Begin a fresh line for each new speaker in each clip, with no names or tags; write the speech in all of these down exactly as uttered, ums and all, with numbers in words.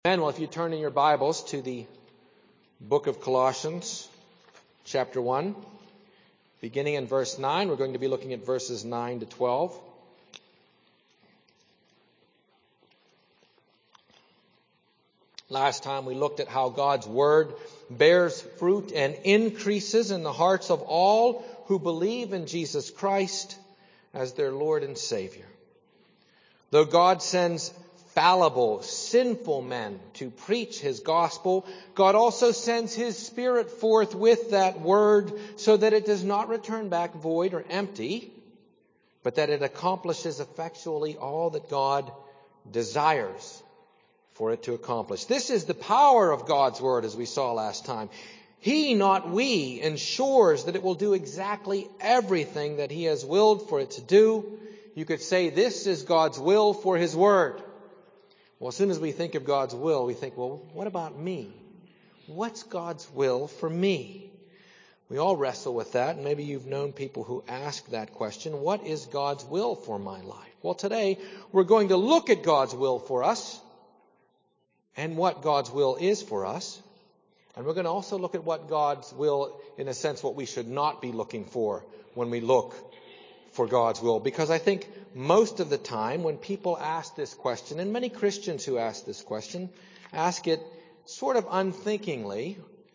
And well, if you turn in your Bibles to the book of Colossians, chapter one, beginning in verse nine, we're going to be looking at verses nine to twelve. Last time we looked at how God's Word bears fruit and increases in the hearts of all who believe in Jesus Christ as their Lord and Savior. Though God sends fallible, sinful men to preach His gospel, God also sends His Spirit forth with that Word so that it does not return back void or empty, but that it accomplishes effectually all that God desires for it to accomplish. This is the power of God's Word, as we saw last time. He, not we, ensures that it will do exactly everything that He has willed for it to do. You could say this is God's will for His Word. Well, as soon as we think of God's will, we think, well, what about me? What's God's will for me? We all wrestle with that, and maybe you've known people who ask that question, what is God's will for my life? Well, today we're going to look at God's will for us and what God's will is for us. And we're going to also look at what God's will, in a sense, what we should not be looking for when we look for God's will. Because I think most of the time when people ask this question, and many Christians who ask this question, ask it sort of unthinkingly,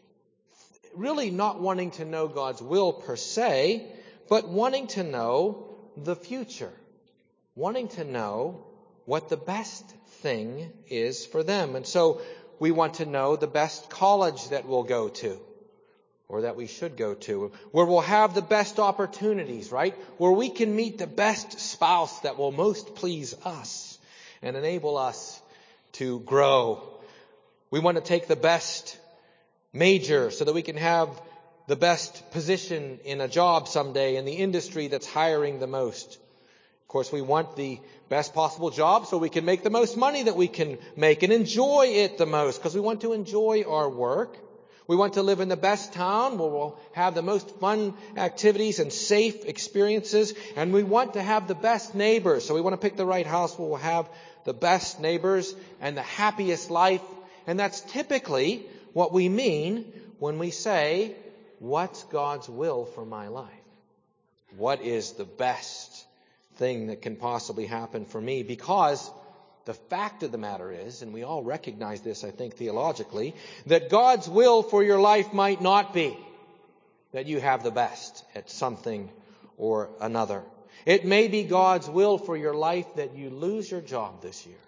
really not wanting to know God's will per se, but wanting to know the future, wanting to know what the best thing is for them. And so we want to know the best college that we'll go to, or that we should go to, where we'll have the best opportunities, right? Where we can meet the best spouse that will most please us and enable us to grow. We want to take the best major so that we can have the best position in a job someday in the industry that's hiring the most. Of course, we want the best possible job so we can make the most money that we can make and enjoy it the most, because we want to enjoy our work. We want to live in the best town where we'll have the most fun activities and safe experiences. And we want to have the best neighbors. So we want to pick the right house where we'll have the best neighbors and the happiest life. And that's typically what we mean when we say, what's God's will for my life? What is the best thing that can possibly happen for me? Because the fact of the matter is, and we all recognize this, I think, theologically, that God's will for your life might not be that you have the best at something or another. It may be God's will for your life that you lose your job this year.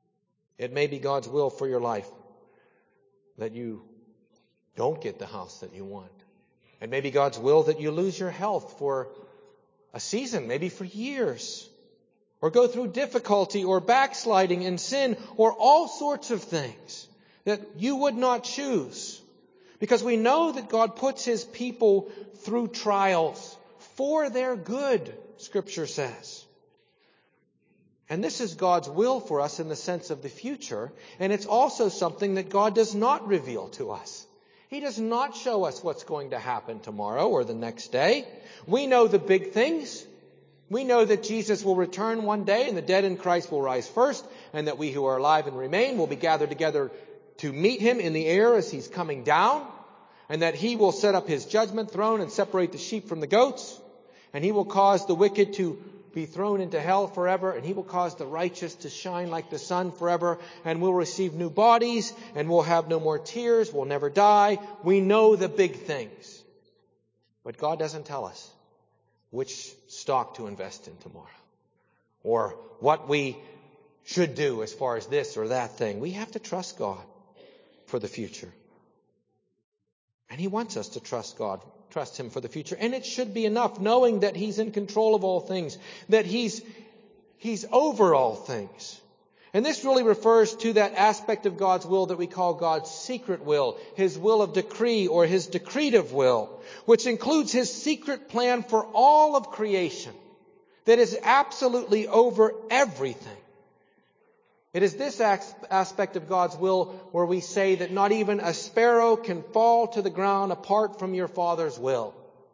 It may be God's will for your life that you don't get the house that you want. It may be God's will that you lose your health for a season, maybe for years, or go through difficulty or backsliding in sin, or all sorts of things that you would not choose. Because we know that God puts His people through trials for their good, Scripture says. And this is God's will for us in the sense of the future, and it's also something that God does not reveal to us. He does not show us what's going to happen tomorrow or the next day. We know the big things. We know that Jesus will return one day and the dead in Christ will rise first, and that we who are alive and remain will be gathered together to meet Him in the air as He's coming down, and that He will set up His judgment throne and separate the sheep from the goats, and He will cause the wicked to be thrown into hell forever, and He will cause the righteous to shine like the sun forever, and we'll receive new bodies, and we'll have no more tears, we'll never die. We know the big things. But God doesn't tell us which stock to invest in tomorrow, or what we should do as far as this or that thing. We have to trust God for the future. And He wants us to trust God, trust Him for the future. And it should be enough, knowing that He's in control of all things, that He's, He's over all things. And this really refers to that aspect of God's will that we call God's secret will, His will of decree or His decretive will, which includes His secret plan for all of creation that is absolutely over everything. It is this aspect of God's will where we say that not even a sparrow can fall to the ground apart from your Father's will.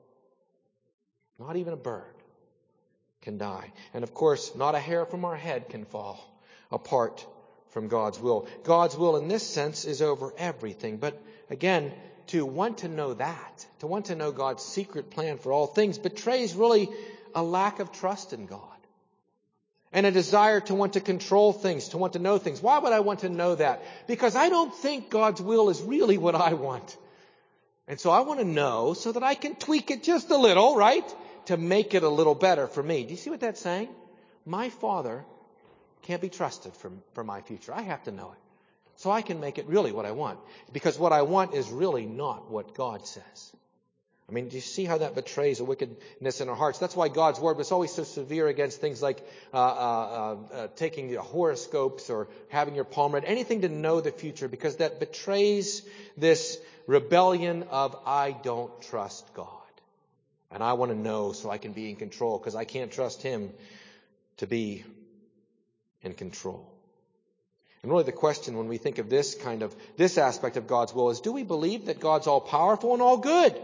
Not even a bird can die. And of course, not a hair from our head can fall apart from God's will. God's will in this sense is over everything. But again, to want to know that, to want to know God's secret plan for all things, betrays really a lack of trust in God. And a desire to want to control things, to want to know things. Why would I want to know that? Because I don't think God's will is really what I want. And so I want to know so that I can tweak it just a little, right? To make it a little better for me. Do you see what that's saying? My Father can't be trusted for, for my future. I have to know it. So I can make it really what I want. Because what I want is really not what God says. I mean, do you see how that betrays a wickedness in our hearts? That's why God's Word was always so severe against things like uh, uh, uh, taking your horoscopes or having your palm read, anything to know the future, because that betrays this rebellion of I don't trust God. And I want to know so I can be in control, because I can't trust Him to be in control. And really the question when we think of this kind of, this aspect of God's will is, do we believe that God's all powerful and all good?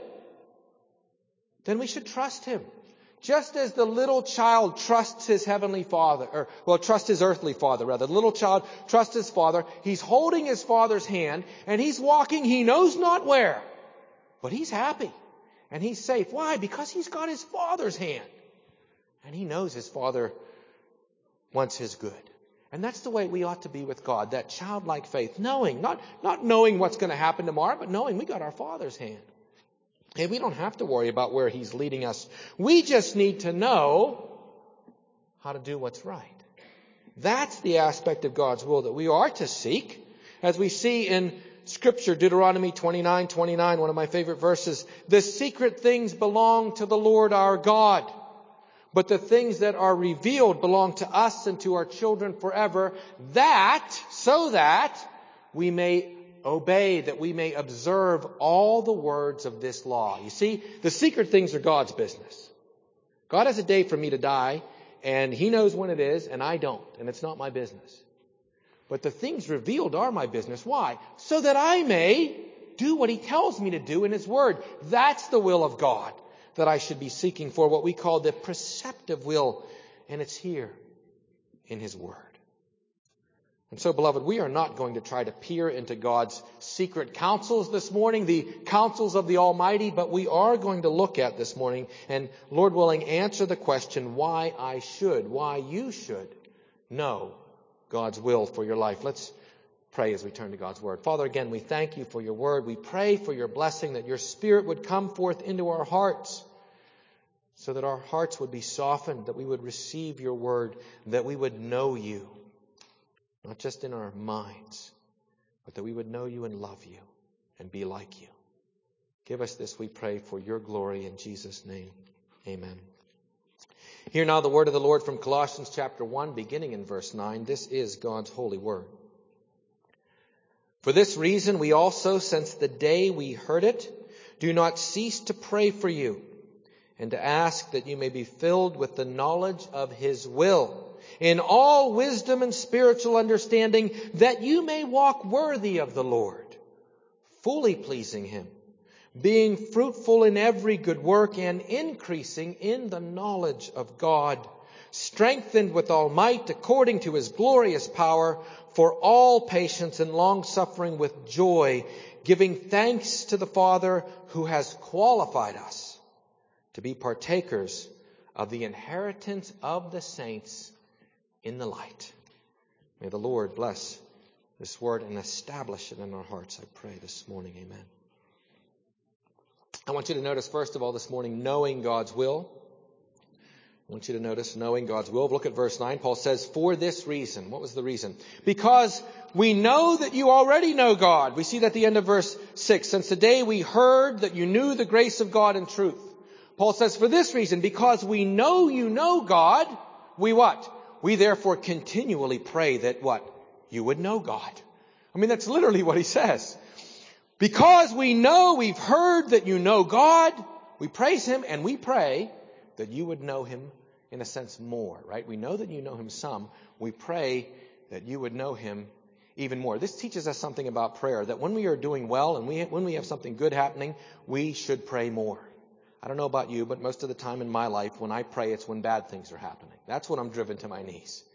Then we should trust Him. Just as the little child trusts his heavenly father, or, well, trusts his earthly father, rather. The little child trusts his father. He's holding his father's hand, and he's walking he knows not where. But he's happy, and he's safe. Why? Because he's got his father's hand. And he knows his father wants his good. And that's the way we ought to be with God, that childlike faith. Knowing, not, not knowing what's going to happen tomorrow, but knowing we got our Father's hand. Hey, we don't have to worry about where He's leading us. We just need to know how to do what's right. That's the aspect of God's will that we are to seek. As we see in Scripture, Deuteronomy twenty-nine twenty-nine, one of my favorite verses, the secret things belong to the Lord our God. But the things that are revealed belong to us and to our children forever, that, so that we may obey, that we may observe all the words of this law. You see, the secret things are God's business. God has a day for me to die, and He knows when it is, and I don't, and it's not my business. But the things revealed are my business. Why? So that I may do what He tells me to do in His Word. That's the will of God that I should be seeking for, what we call the preceptive will, and it's here in His Word. And so, beloved, we are not going to try to peer into God's secret counsels this morning, the counsels of the Almighty, but we are going to look at this morning and, Lord willing, answer the question why I should, why you should know God's will for your life. Let's pray as we turn to God's Word. Father, again, we thank You for Your Word. We pray for Your blessing, that Your Spirit would come forth into our hearts, so that our hearts would be softened, that we would receive Your Word, that we would know You. Not just in our minds, but that we would know You and love You and be like You. Give us this, we pray, for Your glory in Jesus' name. Amen. Hear now the word of the Lord from Colossians chapter one, beginning in verse nine. This is God's holy word. For this reason we also, since the day we heard it, do not cease to pray for you and to ask that you may be filled with the knowledge of His will, in all wisdom and spiritual understanding, that you may walk worthy of the Lord, fully pleasing Him, being fruitful in every good work and increasing in the knowledge of God, strengthened with all might according to His glorious power, for all patience and long-suffering with joy, giving thanks to the Father who has qualified us to be partakers of the inheritance of the saints in the light. May the Lord bless this word and establish it in our hearts, I pray this morning. Amen. I want you to notice, first of all, this morning, knowing God's will. I want you to notice knowing God's will. Look at verse nine. Paul says, for this reason. What was the reason? Because we know that you already know God. We see that at the end of verse six. Since the day we heard that you knew the grace of God in truth. Paul says, for this reason, because we know you know God, we what? We therefore continually pray that what? You would know God. I mean, that's literally what he says. Because we know, we've heard that you know God, we praise Him and we pray that you would know Him in a sense more, right? We know that you know Him some. We pray that you would know Him even more. This teaches us something about prayer, that when we are doing well and we, when we have something good happening, we should pray more. I don't know about you, but most of the time in my life, when I pray, it's when bad things are happening. That's when I'm driven to my knees.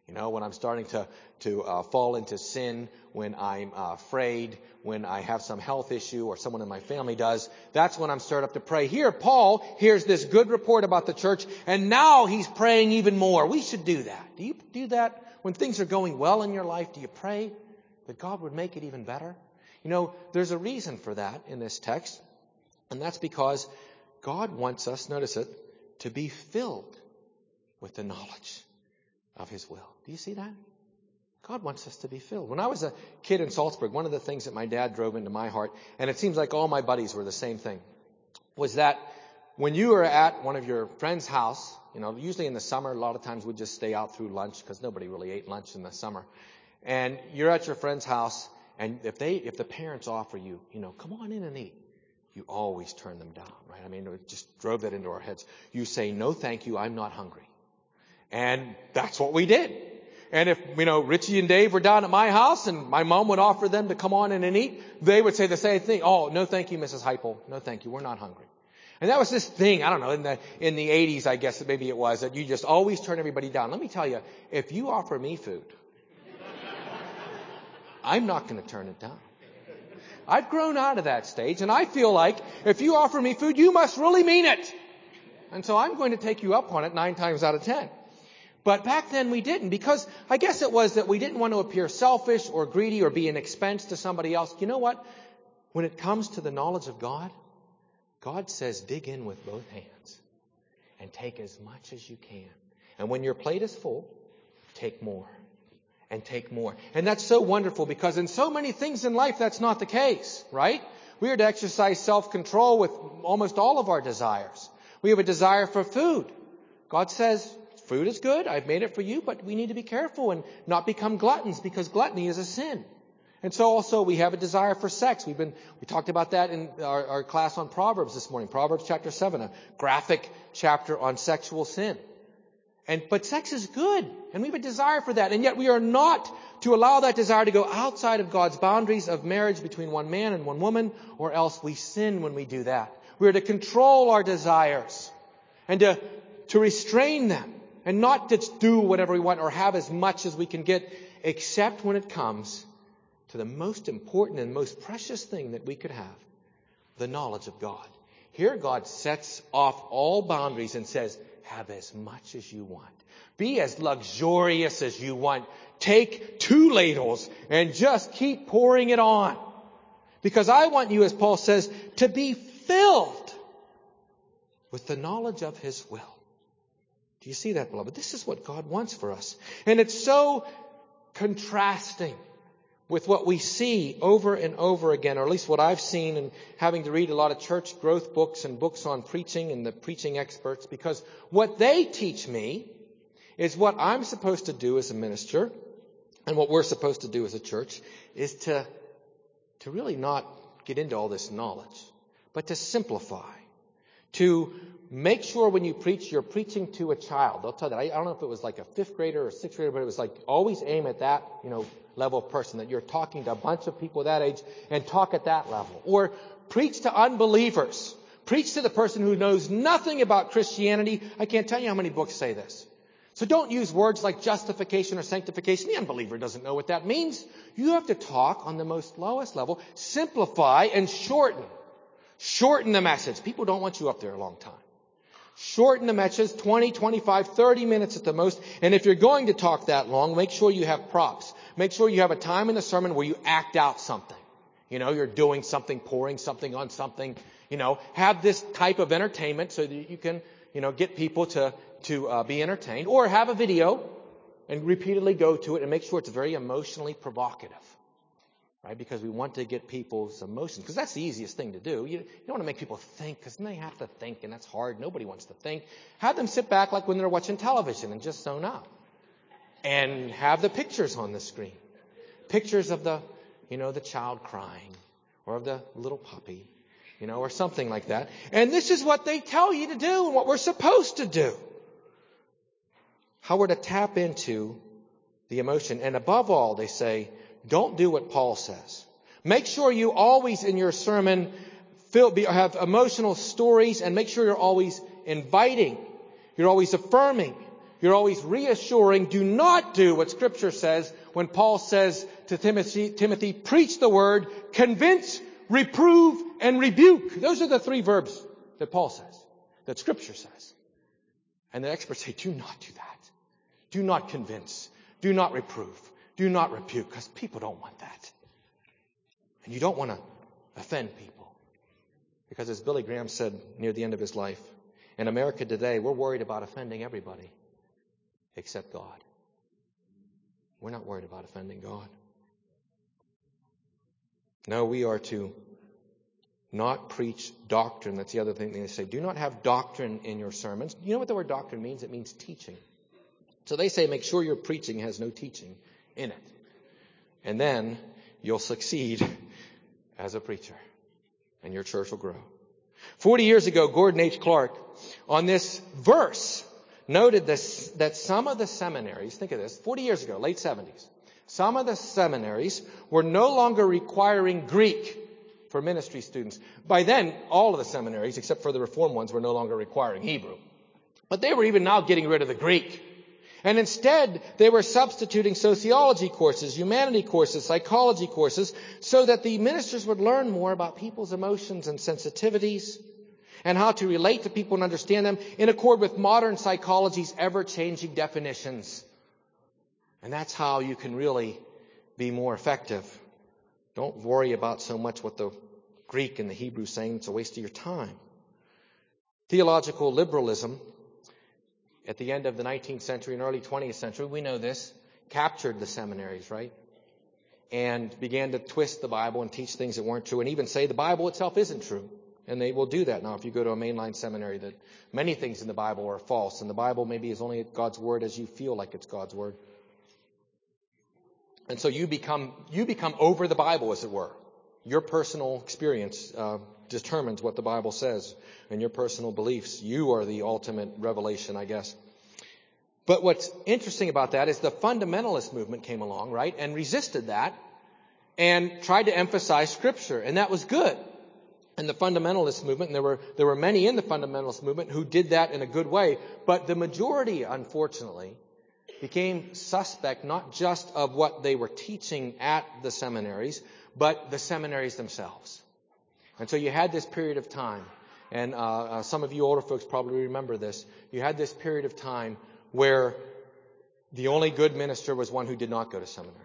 You know, when I'm starting to, to uh, fall into sin, when I'm uh, afraid, when I have some health issue or someone in my family does, that's when I'm stirred up to pray. Here, Paul hears this good report about the church, and now he's praying even more. We should do that. Do you do that when things are going well in your life? Do you pray that God would make it even better? You know, there's a reason for that in this text, and that's because God wants us, notice it, to be filled with the knowledge of His will. Do you see that? God wants us to be filled. When I was a kid in Salzburg, one of the things that my dad drove into my heart, and it seems like all my buddies were the same thing, was that when you were at one of your friend's house, you know, usually in the summer, a lot of times we'd just stay out through lunch because nobody really ate lunch in the summer. And you're at your friend's house, and if they, if the parents offer you, you know, come on in and eat, you always turn them down, right? I mean, it just drove that into our heads. You say, no, thank you, I'm not hungry. And that's what we did. And if, you know, Richie and Dave were down at my house and my mom would offer them to come on in and eat, they would say the same thing. Oh, no, thank you, Missus Heupel. No, thank you. We're not hungry. And that was this thing, I don't know, in the, in the eighties, I guess maybe it was, that you just always turn everybody down. Let me tell you, if you offer me food, I'm not going to turn it down. I've grown out of that stage, and I feel like if you offer me food, you must really mean it. And so I'm going to take you up on it nine times out of ten. But back then we didn't, because I guess it was that we didn't want to appear selfish or greedy or be an expense to somebody else. You know what? When it comes to the knowledge of God, God says dig in with both hands and take as much as you can. And when your plate is full, take more and take more. And that's so wonderful, because in so many things in life that's not the case, right? We are to exercise self-control with almost all of our desires. We have a desire for food. God says, food is good. I've made it for you, but we need to be careful and not become gluttons, because gluttony is a sin. And so also we have a desire for sex. We've been, we talked about that in our, our class on Proverbs this morning. Proverbs chapter seven, a graphic chapter on sexual sin. And, but sex is good, and we have a desire for that. And yet we are not to allow that desire to go outside of God's boundaries of marriage between one man and one woman, or else we sin when we do that. We are to control our desires and to, to restrain them, and not just do whatever we want or have as much as we can get, except when it comes to the most important and most precious thing that we could have, the knowledge of God. Here God sets off all boundaries and says, have as much as you want. Be as luxurious as you want. Take two ladles and just keep pouring it on. Because I want you, as Paul says, to be filled with the knowledge of His will. Do you see that, beloved? This is what God wants for us. And it's so contrasting with what we see over and over again, or at least what I've seen in having to read a lot of church growth books and books on preaching and the preaching experts, because what they teach me is what I'm supposed to do as a minister, and what we're supposed to do as a church is to, to really not get into all this knowledge, but to simplify, to make sure when you preach, you're preaching to a child. They'll tell you that. I, I don't know if it was like a fifth grader or sixth grader, but it was like always aim at that, you know, level of person, that you're talking to a bunch of people that age and talk at that level. Or preach to unbelievers. Preach to the person who knows nothing about Christianity. I can't tell you how many books say this. So don't use words like justification or sanctification. The unbeliever doesn't know what that means. You have to talk on the most lowest level, simplify and shorten. Shorten the message. People don't want you up there a long time. Shorten the message, twenty, twenty-five, thirty minutes at the most. And if you're going to talk that long, make sure you have props. Make sure you have a time in the sermon where you act out something. You know, you're doing something, pouring something on something. You know, have this type of entertainment so that you can, you know, get people to, to uh, be entertained. Or have a video and repeatedly go to it and make sure it's very emotionally provocative. Right? Because we want to get people's emotions. Because that's the easiest thing to do. You, you don't want to make people think, because then they have to think, and that's hard. Nobody wants to think. Have them sit back like when they're watching television and just zone out. And have the pictures on the screen. Pictures of the, you know, the child crying. Or of the little puppy. You know, or something like that. And this is what they tell you to do and what we're supposed to do. How we're to tap into the emotion. And above all, they say, don't do what Paul says. Make sure you always in your sermon feel, be, have emotional stories, and make sure you're always inviting. You're always affirming. You're always reassuring. Do not do what Scripture says when Paul says to Timothy, Timothy, preach the word, convince, reprove, and rebuke. Those are the three verbs that Paul says, that Scripture says. And the experts say, do not do that. Do not convince. Do not reprove. Do not rebuke, because people don't want that. And you don't want to offend people. Because as Billy Graham said near the end of his life, in America today, we're worried about offending everybody except God. We're not worried about offending God. No, we are to not preach doctrine. That's the other thing they say. Do not have doctrine in your sermons. You know what the word doctrine means? It means teaching. So they say make sure your preaching has no teaching in it. And then you'll succeed as a preacher. And your church will grow. Forty years ago, Gordon H. Clark, on this verse, noted this, that some of the seminaries, think of this, forty years ago, late seventies, some of the seminaries were no longer requiring Greek for ministry students. By then, all of the seminaries, except for the Reformed ones, were no longer requiring Hebrew. But they were even now getting rid of the Greek. And instead, they were substituting sociology courses, humanity courses, psychology courses, so that the ministers would learn more about people's emotions and sensitivities and how to relate to people and understand them in accord with modern psychology's ever-changing definitions. And that's how you can really be more effective. Don't worry about so much what the Greek and the Hebrew saying. It's a waste of your time. Theological liberalism at the end of the nineteenth century and early twentieth century, we know this, captured the seminaries, right? And began to twist the Bible and teach things that weren't true and even say the Bible itself isn't true. And they will do that now if you go to a mainline seminary, that many things in the Bible are false. And the Bible maybe is only God's word as you feel like it's God's word. And so you become you become over the Bible, as it were. Your personal experience uh, determines what the Bible says, and your personal beliefs. You are the ultimate revelation, I guess. But what's interesting about that is the fundamentalist movement came along, right, and resisted that and tried to emphasize Scripture, and that was good. And the fundamentalist movement, and there were there were many in the fundamentalist movement who did that in a good way, but the majority, unfortunately, became suspect not just of what they were teaching at the seminaries, but the seminaries themselves. And so you had this period of time, and uh, uh, some of you older folks probably remember this. You had this period of time where the only good minister was one who did not go to seminary.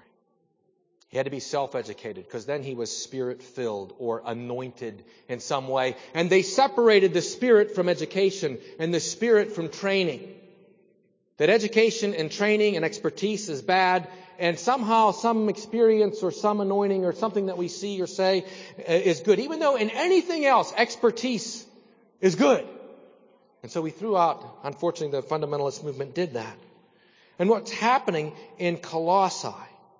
He had to be self-educated because then he was Spirit-filled or anointed in some way. And they separated the Spirit from education and the Spirit from training. That education and training and expertise is bad, and somehow some experience or some anointing or something that we see or say is good. Even though in anything else, expertise is good. And so we threw out, unfortunately, the fundamentalist movement did that. And what's happening in Colossae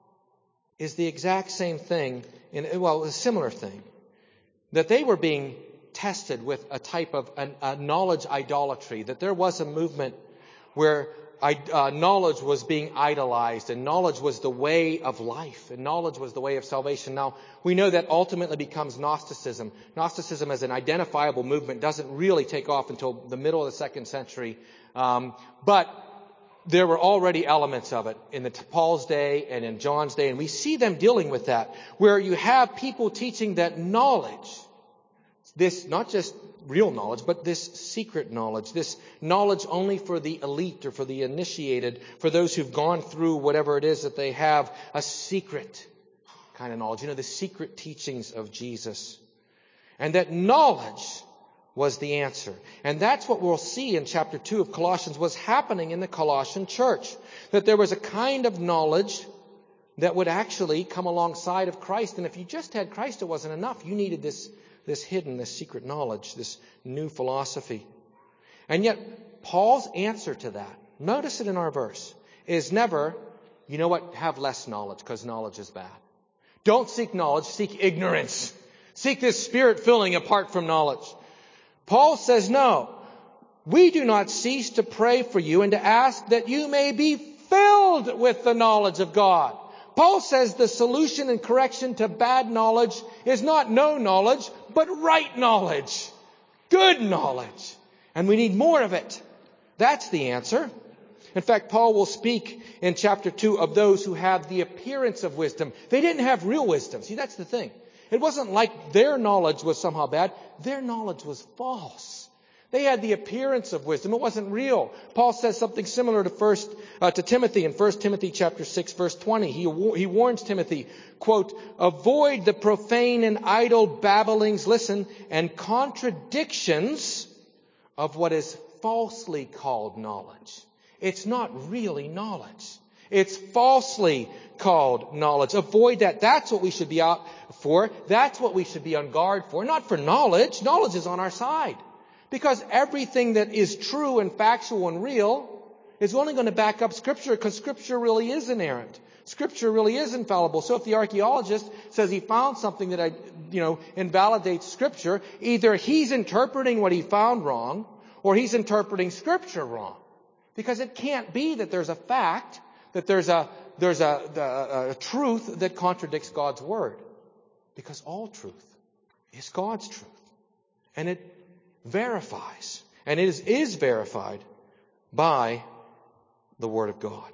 is the exact same thing, in, well, a similar thing. That they were being tested with a type of an, a knowledge idolatry. That there was a movement where uh, knowledge was being idolized, and knowledge was the way of life, and knowledge was the way of salvation. Now, we know that ultimately becomes Gnosticism. Gnosticism as an identifiable movement doesn't really take off until the middle of the second century. Um, but there were already elements of it in the Paul's day and in John's day, and we see them dealing with that, where you have people teaching that knowledge, this not just real knowledge, but this secret knowledge, this knowledge only for the elite or for the initiated, for those who've gone through whatever it is that they have, a secret kind of knowledge, you know, the secret teachings of Jesus. And that knowledge was the answer. And that's what we'll see in chapter two of Colossians was happening in the Colossian church. That there was a kind of knowledge that would actually come alongside of Christ. And if you just had Christ, it wasn't enough. You needed this, this hidden, this secret knowledge, this new philosophy. And yet, Paul's answer to that, notice it in our verse, is never, you know what, have less knowledge because knowledge is bad. Don't seek knowledge, seek ignorance. Seek this spirit filling apart from knowledge. Paul says, no, we do not cease to pray for you and to ask that you may be filled with the knowledge of God. Paul says the solution and correction to bad knowledge is not no knowledge, but right knowledge. Good knowledge. And we need more of it. That's the answer. In fact, Paul will speak in chapter two of those who have the appearance of wisdom. They didn't have real wisdom. See, that's the thing. It wasn't like their knowledge was somehow bad. Their knowledge was false. They had the appearance of wisdom. It wasn't real. Paul says something similar to first uh, to Timothy in First Timothy chapter six, verse twenty. He he warns Timothy, quote, "Avoid the profane and idle babblings, listen, and contradictions of what is falsely called knowledge." It's not really knowledge. It's falsely called knowledge. Avoid that. That's what we should be out for. That's what we should be on guard for. Not for knowledge. Knowledge is on our side. Because everything that is true and factual and real is only going to back up Scripture, because Scripture really is inerrant. Scripture really is infallible. So if the archaeologist says he found something that, I, you know, invalidates Scripture, either he's interpreting what he found wrong, or he's interpreting Scripture wrong. Because it can't be that there's a fact, that there's a there's a, a, a truth that contradicts God's Word. Because all truth is God's truth. And it verifies, and it is, is verified by the Word of God.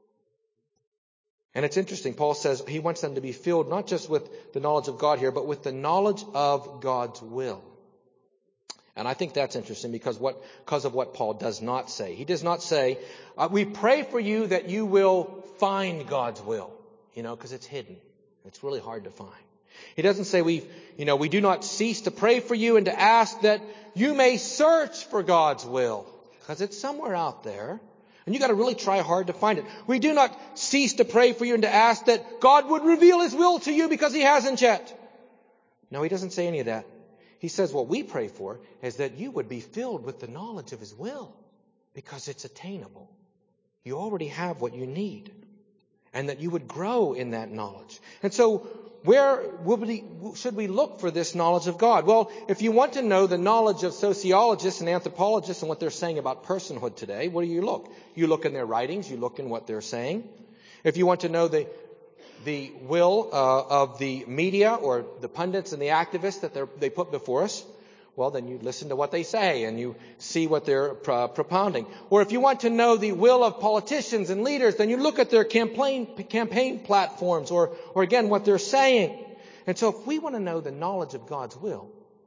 And it's interesting, Paul says he wants them to be filled not just with the knowledge of God here, but with the knowledge of God's will. And I think that's interesting because what because of what Paul does not say. He does not say, uh, we pray for you that you will find God's will, you know, because it's hidden. It's really hard to find. He doesn't say we, you know, we do not cease to pray for you and to ask that you may search for God's will, because it's somewhere out there. And you got to really try hard to find it. We do not cease to pray for you and to ask that God would reveal His will to you because He hasn't yet. No, he doesn't say any of that. He says what we pray for is that you would be filled with the knowledge of His will, because it's attainable. You already have what you need, and that you would grow in that knowledge. And so where we, should we look for this knowledge of God? Well, if you want to know the knowledge of sociologists and anthropologists and what they're saying about personhood today, where do you look? You look in their writings. You look in what they're saying. If you want to know the the will uh, of the media or the pundits and the activists that they put before us, well, then you listen to what they say and you see what they're uh, propounding. Or if you want to know the will of politicians and leaders, then you look at their campaign campaign platforms or, or again, what they're saying. And so if we want to know the knowledge of God's will,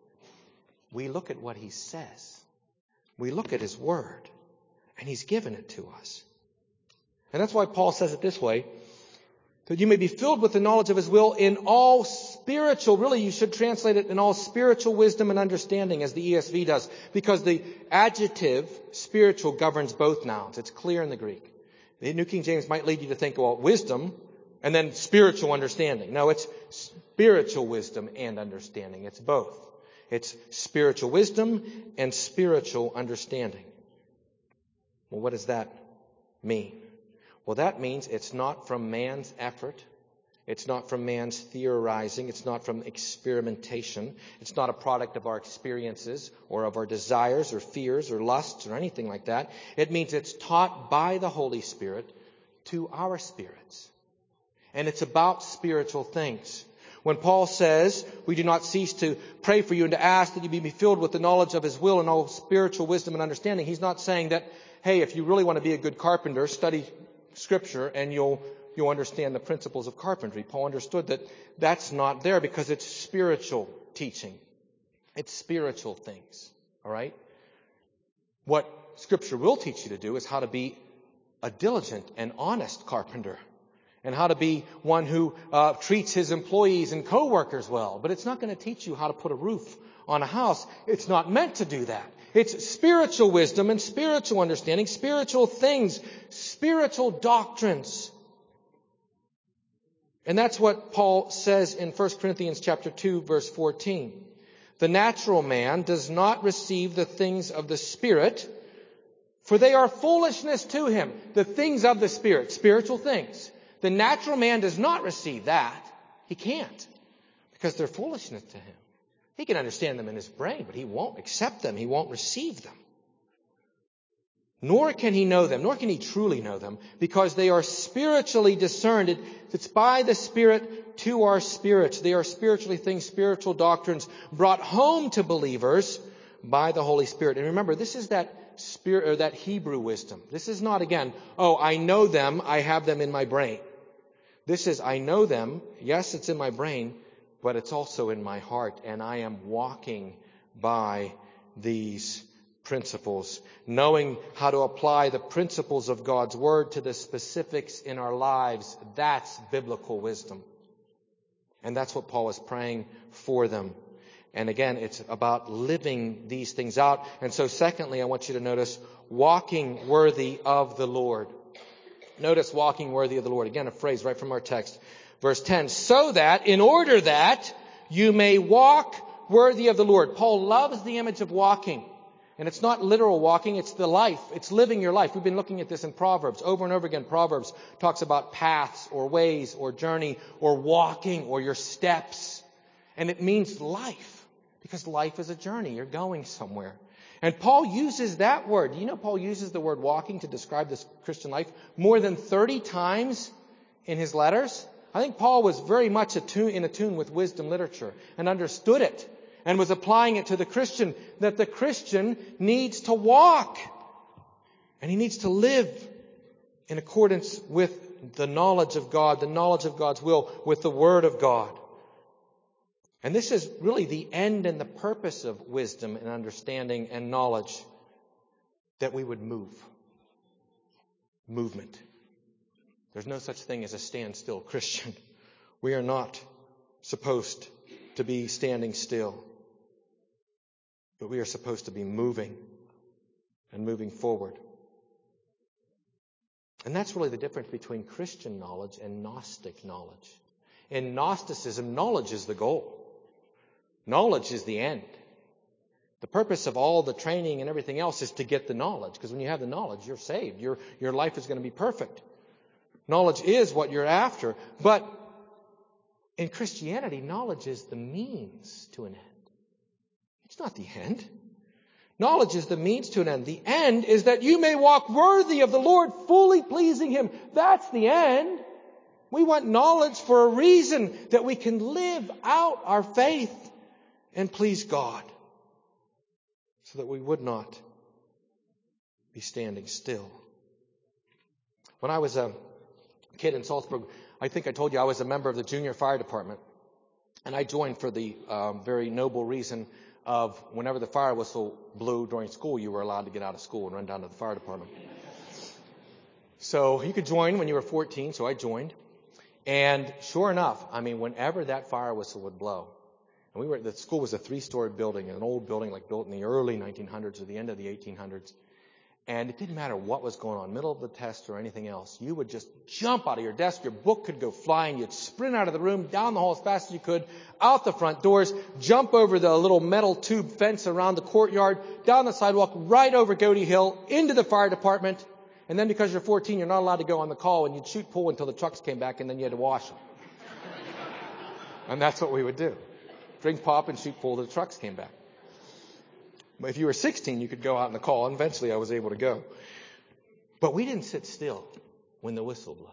we look at what He says. We look at His Word, and He's given it to us. And that's why Paul says it this way, that you may be filled with the knowledge of His will in all spiritual, really you should translate it in all spiritual wisdom and understanding, as the E S V does, because the adjective spiritual governs both nouns. It's clear in the Greek. The New King James might lead you to think, well, wisdom and then spiritual understanding. No, it's spiritual wisdom and understanding. It's both. It's spiritual wisdom and spiritual understanding. Well, what does that mean? Well, that means it's not from man's effort. It's not from man's theorizing. It's not from experimentation. It's not a product of our experiences or of our desires or fears or lusts or anything like that. It means it's taught by the Holy Spirit to our spirits. And it's about spiritual things. When Paul says, we do not cease to pray for you and to ask that you be filled with the knowledge of His will and all spiritual wisdom and understanding, he's not saying that, hey, if you really want to be a good carpenter, study Scripture and you'll you'll understand the principles of carpentry. Paul understood that that's not there because it's spiritual teaching. It's spiritual things. All right? What Scripture will teach you to do is how to be a diligent and honest carpenter, and how to be one who uh, treats his employees and co-workers well. But it's not going to teach you how to put a roof on a house. It's not meant to do that. It's spiritual wisdom and spiritual understanding, spiritual things, spiritual doctrines. And that's what Paul says in First Corinthians chapter two, verse fourteen. The natural man does not receive the things of the Spirit, for they are foolishness to him. The things of the Spirit, spiritual things. The natural man does not receive that. He can't, because they're foolishness to him. He can understand them in his brain, but he won't accept them. He won't receive them. Nor can he know them, nor can he truly know them, because they are spiritually discerned. It's by the Spirit to our spirits. They are spiritually things, spiritual doctrines brought home to believers by the Holy Spirit. And remember, this is that spirit or that Hebrew wisdom. This is not, again, oh, I know them, I have them in my brain. This is, I know them, yes, it's in my brain, but it's also in my heart, and I am walking by these principles, knowing how to apply the principles of God's Word to the specifics in our lives. That's biblical wisdom. And that's what Paul is praying for them. And again, it's about living these things out. And so secondly, I want you to notice walking worthy of the Lord. Notice walking worthy of the Lord. Again, a phrase right from our text. Verse ten, so that, in order that you may walk worthy of the Lord. Paul loves the image of walking. And it's not literal walking, it's the life. It's living your life. We've been looking at this in Proverbs. Over and over again, Proverbs talks about paths or ways or journey or walking or your steps. And it means life. Because life is a journey. You're going somewhere. And Paul uses that word. You know, Paul uses the word walking to describe this Christian life more than thirty times in his letters. I think Paul was very much attune, in tune with wisdom literature and understood it and was applying it to the Christian, that the Christian needs to walk and he needs to live in accordance with the knowledge of God, the knowledge of God's will, with the Word of God. And this is really the end and the purpose of wisdom and understanding and knowledge, that we would move. Movement. There's no such thing as a standstill Christian. We are not supposed to be standing still, but we are supposed to be moving and moving forward. And that's really the difference between Christian knowledge and Gnostic knowledge. In Gnosticism, knowledge is the goal. Knowledge is the end. The purpose of all the training and everything else is to get the knowledge. Because when you have the knowledge, you're saved. Your, your life is going to be perfect. Knowledge is what you're after. But in Christianity, knowledge is the means to an end. It's not the end. Knowledge is the means to an end. The end is that you may walk worthy of the Lord, fully pleasing Him. That's the end. We want knowledge for a reason, that we can live out our faith and please God, so that we would not be standing still. When I was a kid in Salzburg, I think I told you I was a member of the junior fire department. And I joined for the um, very noble reason of whenever the fire whistle blew during school, you were allowed to get out of school and run down to the fire department. So you could join when you were fourteen, so I joined. And sure enough, I mean, whenever that fire whistle would blow, and we were, the school was a three-story building, an old building like built in the early nineteen hundreds or the end of the eighteen hundreds. And it didn't matter what was going on, middle of the test or anything else. You would just jump out of your desk. Your book could go flying. You'd sprint out of the room, down the hall as fast as you could, out the front doors, jump over the little metal tube fence around the courtyard, down the sidewalk, right over Goaty Hill, into the fire department. And then because you're fourteen, you're not allowed to go on the call, and you'd shoot pool until the trucks came back, and then you had to wash them. And that's what we would do. Drink pop and shoot pool till the trucks came back. But if you were sixteen, you could go out on the call, and eventually I was able to go. But we didn't sit still when the whistle blew,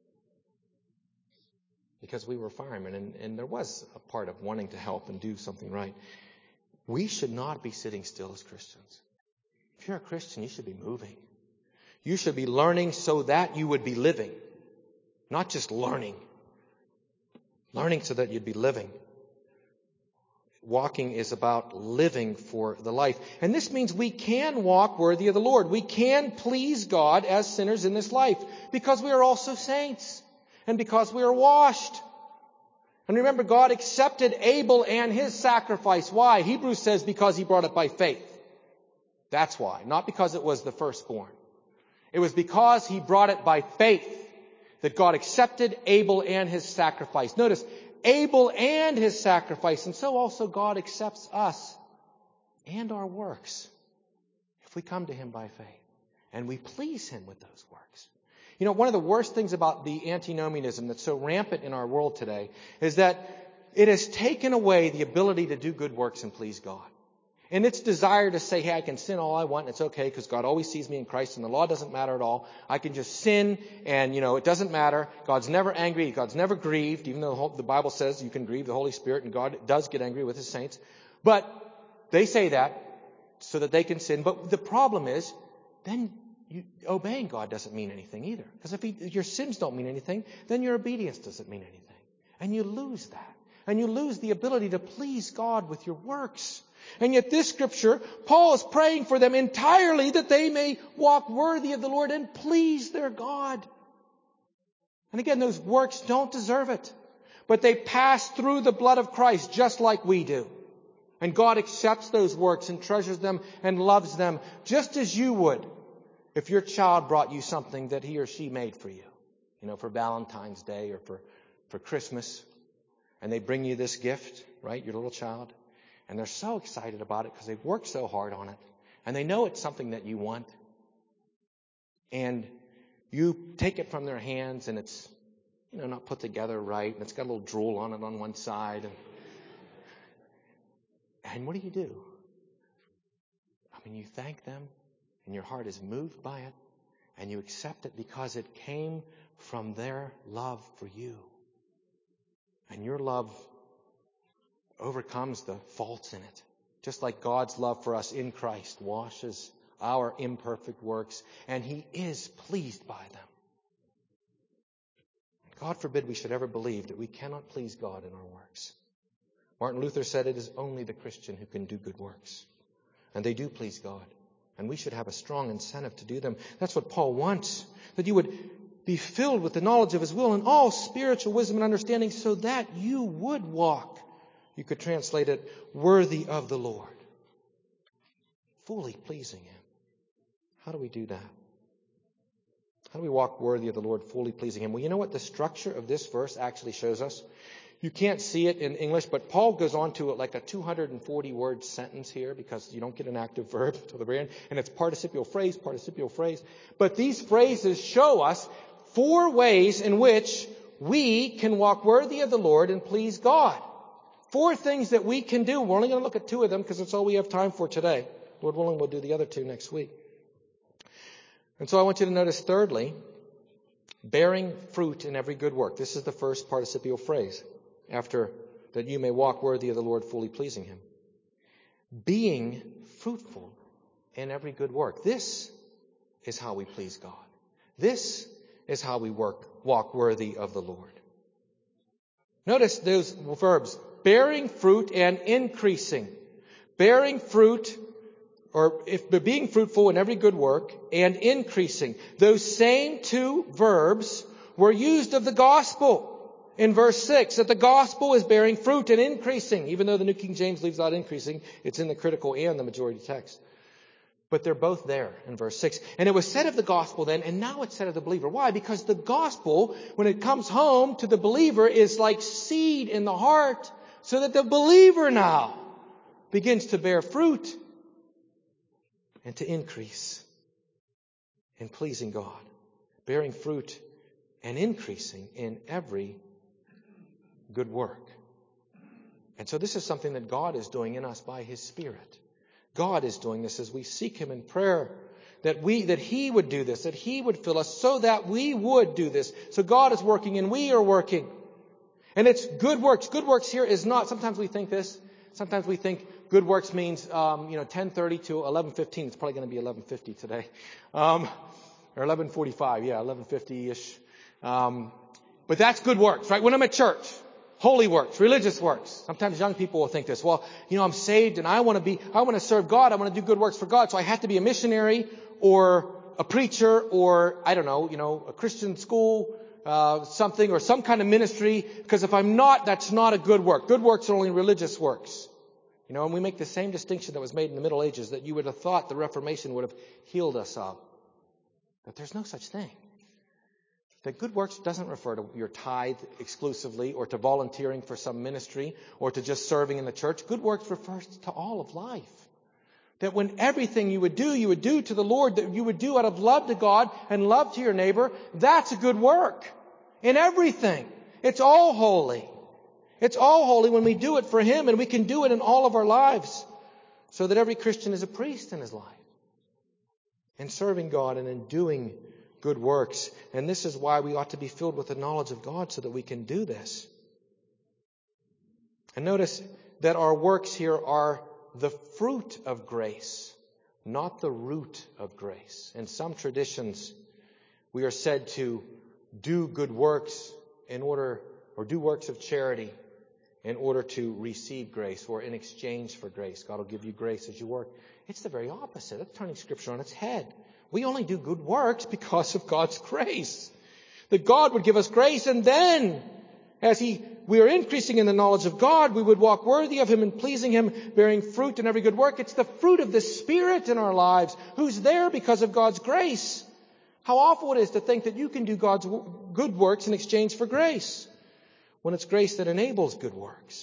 because we were firemen, and, and there was a part of wanting to help and do something right. We should not be sitting still as Christians. If you're a Christian, you should be moving. You should be learning so that you would be living. Not just learning. Learning so that you'd be living. Walking is about living for the life. And this means we can walk worthy of the Lord. We can please God as sinners in this life, because we are also saints and because we are washed. And remember, God accepted Abel and his sacrifice. Why? Hebrews says because he brought it by faith. That's why. Not because it was the firstborn. It was because he brought it by faith that God accepted Abel and his sacrifice. Notice, Abel and his sacrifice, and so also God accepts us and our works if we come to him by faith and we please him with those works. You know, one of the worst things about the antinomianism that's so rampant in our world today is that it has taken away the ability to do good works and please God. And its desire to say, hey, I can sin all I want and it's okay because God always sees me in Christ and the law doesn't matter at all. I can just sin and, you know, it doesn't matter. God's never angry. God's never grieved, even though the Bible says you can grieve the Holy Spirit and God does get angry with his saints. But they say that. so that they can sin. But the problem is, then you, obeying God doesn't mean anything either. Because if he, your sins don't mean anything, then your obedience doesn't mean anything. And you lose that. And you lose the ability to please God with your works. And yet this scripture, Paul is praying for them entirely that they may walk worthy of the Lord and please their God. And again, those works don't deserve it. But they pass through the blood of Christ just like we do. And God accepts those works and treasures them and loves them just as you would if your child brought you something that he or she made for you. You know, for Valentine's Day or for, for Christmas. And they bring you this gift, right? Your little child. And they're so excited about it because they've worked so hard on it. And they know it's something that you want. And you take it from their hands and it's, you know, not put together right. And it's got a little drool on it on one side. And, and what do you do? I mean, you thank them and your heart is moved by it. And you accept it because it came from their love for you. And your love overcomes the faults in it. Just like God's love for us in Christ washes our imperfect works, and He is pleased by them. God forbid we should ever believe that we cannot please God in our works. Martin Luther said it is only the Christian who can do good works. And they do please God. And we should have a strong incentive to do them. That's what Paul wants. That you would be filled with the knowledge of His will and all spiritual wisdom and understanding so that you would walk. You could translate it, worthy of the Lord. Fully pleasing Him. How do we do that? How do we walk worthy of the Lord, fully pleasing Him? Well, you know what the structure of this verse actually shows us? You can't see it in English, but Paul goes on to like a two hundred forty word sentence here because you don't get an active verb until the very end. And it's participial phrase, participial phrase. But these phrases show us four ways in which we can walk worthy of the Lord and please God. Four things that we can do. We're only going to look at two of them because that's all we have time for today. Lord willing, we'll do the other two next week. And so I want you to notice, thirdly, bearing fruit in every good work. This is the first participial phrase after that you may walk worthy of the Lord, fully pleasing Him. Being fruitful in every good work. This is how we please God. This is how we work, walk worthy of the Lord. Notice those verbs, bearing fruit and increasing. Bearing fruit, or if being fruitful in every good work, and increasing. Those same two verbs were used of the gospel in verse six, that the gospel is bearing fruit and increasing. Even though the New King James leaves out increasing, it's in the critical and the majority text. But they're both there in verse six. And it was said of the gospel then, and now it's said of the believer. Why? Because the gospel, when it comes home to the believer, is like seed in the heart, so that the believer now begins to bear fruit and to increase in pleasing God. Bearing fruit and increasing in every good work. And so this is something that God is doing in us by His Spirit. God is doing this as we seek Him in prayer, that we, that He would do this, that He would fill us so that we would do this. So God is working and we are working. And it's good works. Good works here is not, sometimes we think this, sometimes we think good works means, um, you know, ten thirty to eleven fifteen. It's probably going to be eleven fifty today. Um, or eleven forty-five, yeah, eleven fifty-ish. Um, but that's good works, right? When I'm at church. Holy works, religious works. Sometimes young people will think this. Well, you know, I'm saved and I want to be, I want to serve God. I want to do good works for God. So I have to be a missionary or a preacher or, I don't know, you know, a Christian school, uh, something or some kind of ministry. Because if I'm not, that's not a good work. Good works are only religious works. You know, and we make the same distinction that was made in the Middle Ages that you would have thought the Reformation would have healed us of. But there's no such thing. That good works doesn't refer to your tithe exclusively or to volunteering for some ministry or to just serving in the church. Good works refers to all of life. That when everything you would do, you would do to the Lord, that you would do out of love to God and love to your neighbor, that's a good work. In everything. It's all holy. It's all holy when we do it for Him, and we can do it in all of our lives. So that every Christian is a priest in his life. In serving God and in doing good works. And this is why we ought to be filled with the knowledge of God so that we can do this. And notice that our works here are the fruit of grace, not the root of grace. In some traditions, we are said to do good works in order, or do works of charity in order to receive grace, or in exchange for grace. God will give you grace as you work. It's the very opposite. That's turning Scripture on its head. We only do good works because of God's grace. That God would give us grace, and then, as He, we are increasing in the knowledge of God, we would walk worthy of Him and pleasing Him, bearing fruit in every good work. It's the fruit of the Spirit in our lives, who's there because of God's grace. How awful it is to think that you can do God's good works in exchange for grace, when it's grace that enables good works.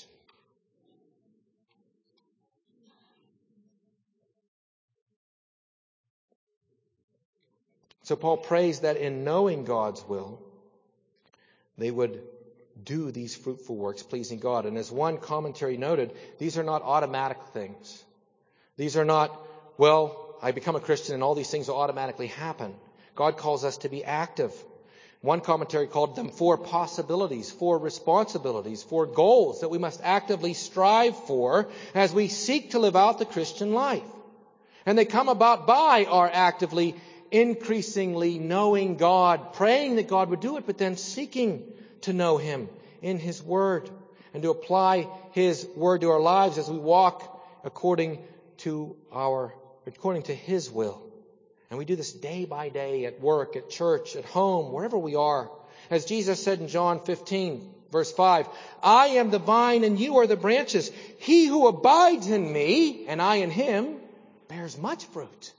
So Paul prays that in knowing God's will, they would do these fruitful works pleasing God. And as one commentary noted, these are not automatic things. These are not, well, I become a Christian and all these things will automatically happen. God calls us to be active. One commentary called them four possibilities, four responsibilities, four goals that we must actively strive for as we seek to live out the Christian life. And they come about by our actively, increasingly knowing God, praying that God would do it, but then seeking to know Him in His Word and to apply His Word to our lives as we walk according to our, according to His will. And we do this day by day at work, at church, at home, wherever we are. As Jesus said in John fifteen, verse five, I am the vine and you are the branches. He who abides in me and I in him bears much fruit.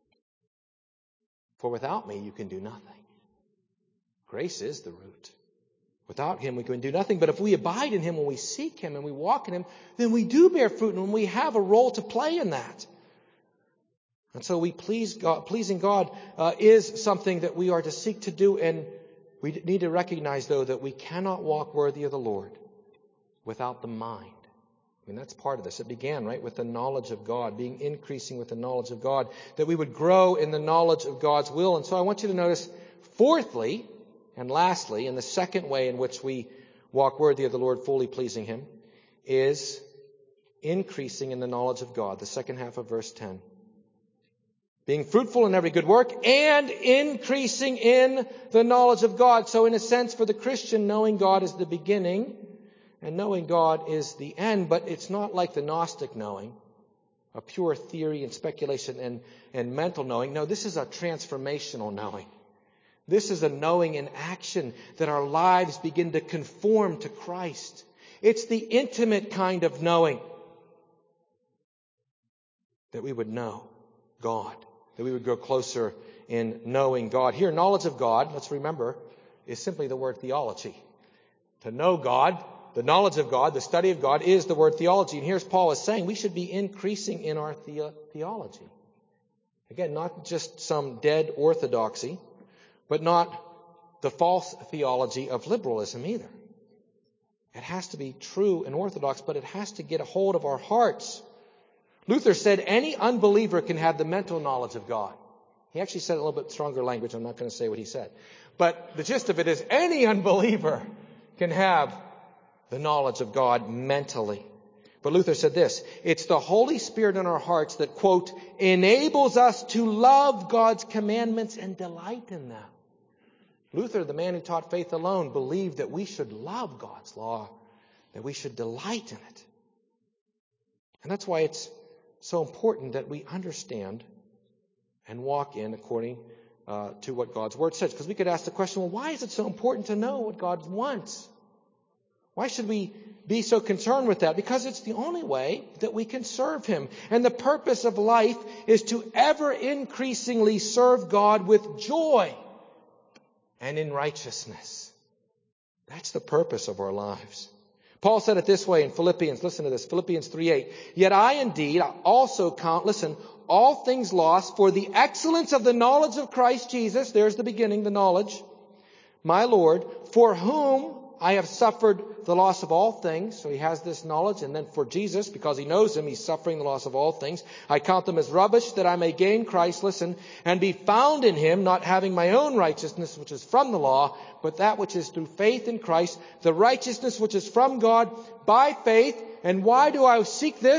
For without me you can do nothing. Grace is the root. Without Him we can do nothing. But if we abide in Him, when we seek Him and we walk in Him, then we do bear fruit, and we have a role to play in that. And so we please God, pleasing God uh, is something that we are to seek to do. And we need to recognize, though, that we cannot walk worthy of the Lord without the mind. I mean, that's part of this. It began, right, with the knowledge of God, being increasing with the knowledge of God, that we would grow in the knowledge of God's will. And so I want you to notice, fourthly, and lastly, and the second way in which we walk worthy of the Lord, fully pleasing Him, is increasing in the knowledge of God. The second half of verse ten. Being fruitful in every good work and increasing in the knowledge of God. So in a sense, for the Christian, knowing God is the beginning and knowing God is the end. But it's not like the Gnostic knowing, a pure theory and speculation and, and mental knowing. No, this is a transformational knowing. This is a knowing in action, that our lives begin to conform to Christ. It's the intimate kind of knowing, that we would know God, that we would grow closer in knowing God. Here, knowledge of God, let's remember, is simply the word theology. To know God, the knowledge of God, the study of God is the word theology. And here's Paul is saying we should be increasing in our the- theology. Again, not just some dead orthodoxy, but not the false theology of liberalism either. It has to be true and orthodox, but it has to get a hold of our hearts. Luther said any unbeliever can have the mental knowledge of God. He actually said it a little bit stronger language. I'm not going to say what he said. But the gist of it is any unbeliever can have the knowledge of God mentally. But Luther said this, it's the Holy Spirit in our hearts that, quote, enables us to love God's commandments and delight in them. Luther, the man who taught faith alone, believed that we should love God's law, that we should delight in it. And that's why it's so important that we understand and walk in according uh, to what God's Word says. Because we could ask the question, well, why is it so important to know what God wants? Why should we be so concerned with that? Because it's the only way that we can serve Him. And the purpose of life is to ever increasingly serve God with joy and in righteousness. That's the purpose of our lives. Paul said it this way in Philippians. Listen to this. Philippians three eight. Yet I indeed also count, listen, all things lost for the excellence of the knowledge of Christ Jesus. There's the beginning, the knowledge. My Lord, for whom I have suffered the loss of all things. So he has this knowledge. And then for Jesus, because he knows Him, he's suffering the loss of all things. I count them as rubbish that I may gain Christ, listen, and be found in Him, not having my own righteousness, which is from the law, but that which is through faith in Christ, the righteousness which is from God by faith. And why do I seek this?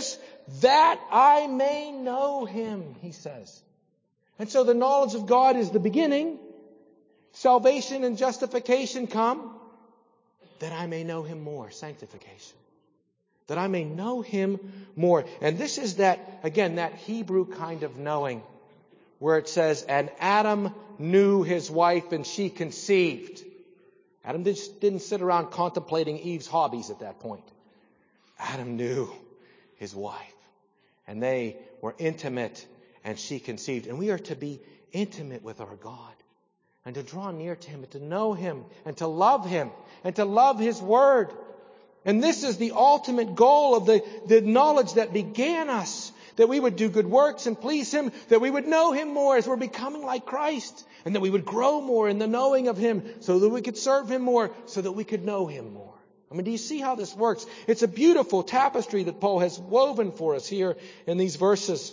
that I may know Him, he says. And so the knowledge of God is the beginning. Salvation and justification come that I may know Him more, sanctification. That I may know Him more. And this is that, again, that Hebrew kind of knowing where it says, and Adam knew his wife and she conceived. Adam just didn't sit around contemplating Eve's hobbies at that point. Adam knew his wife. And they were intimate and she conceived. And we are to be intimate with our God. And to draw near to Him and to know Him and to love Him and to love His Word. And this is the ultimate goal of the, the knowledge that began us. That we would do good works and please Him. That we would know Him more as we're becoming like Christ. And that we would grow more in the knowing of Him so that we could serve Him more, so that we could know Him more. I mean, do you see how this works? It's a beautiful tapestry that Paul has woven for us here in these verses.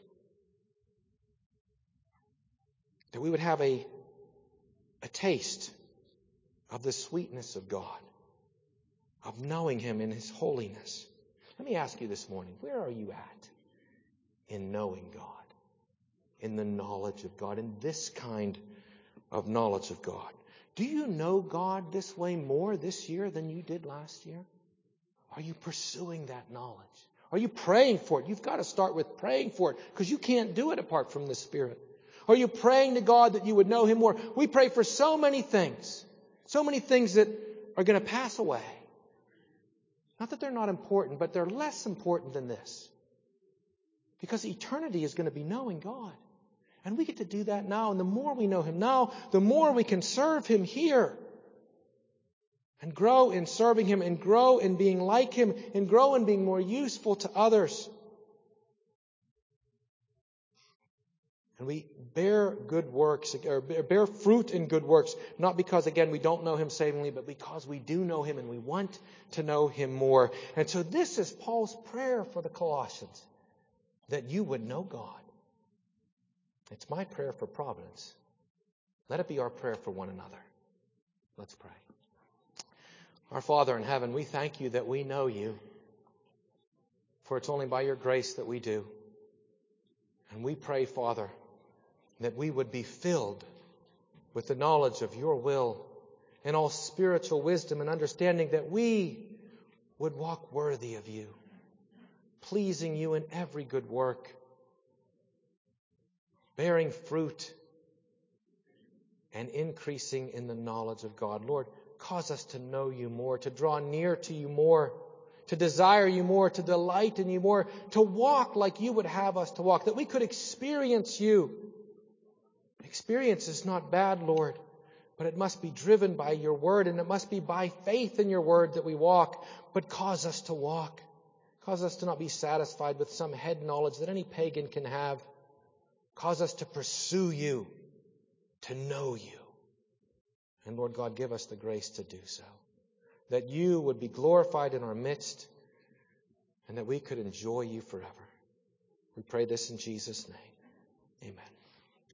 That we would have a, a taste of the sweetness of God. Of knowing Him in His holiness. Let me ask you this morning, where are you at in knowing God? In the knowledge of God, in this kind of knowledge of God. Do you know God this way more this year than you did last year? Are you pursuing that knowledge? Are you praying for it? You've got to start with praying for it because you can't do it apart from the Spirit. Are you praying to God that you would know Him more? We pray for so many things. So many things that are going to pass away. Not that they're not important, but they're less important than this. Because eternity is going to be knowing God. And we get to do that now. And the more we know Him now, the more we can serve Him here. And grow in serving Him, and grow in being like Him, and grow in being more useful to others. And we bear good works, or bear fruit in good works, not because, again, we don't know Him savingly, but because we do know Him and we want to know Him more. And so this is Paul's prayer for the Colossians, that you would know God. It's my prayer for Providence. Let it be our prayer for one another. Let's pray. Our Father in heaven, we thank You that we know You, for it's only by Your grace that we do. And we pray, Father, that we would be filled with the knowledge of Your will and all spiritual wisdom and understanding, that we would walk worthy of You, pleasing You in every good work, bearing fruit and increasing in the knowledge of God. Lord, cause us to know You more, to draw near to You more, to desire You more, to delight in You more, to walk like You would have us to walk, that we could experience You. Experience is not bad, Lord, but it must be driven by Your Word, and it must be by faith in Your Word that we walk. But cause us to walk. Cause us to not be satisfied with some head knowledge that any pagan can have. Cause us to pursue You, to know You. And Lord God, give us the grace to do so. That You would be glorified in our midst, and that we could enjoy You forever. We pray this in Jesus' name. Amen.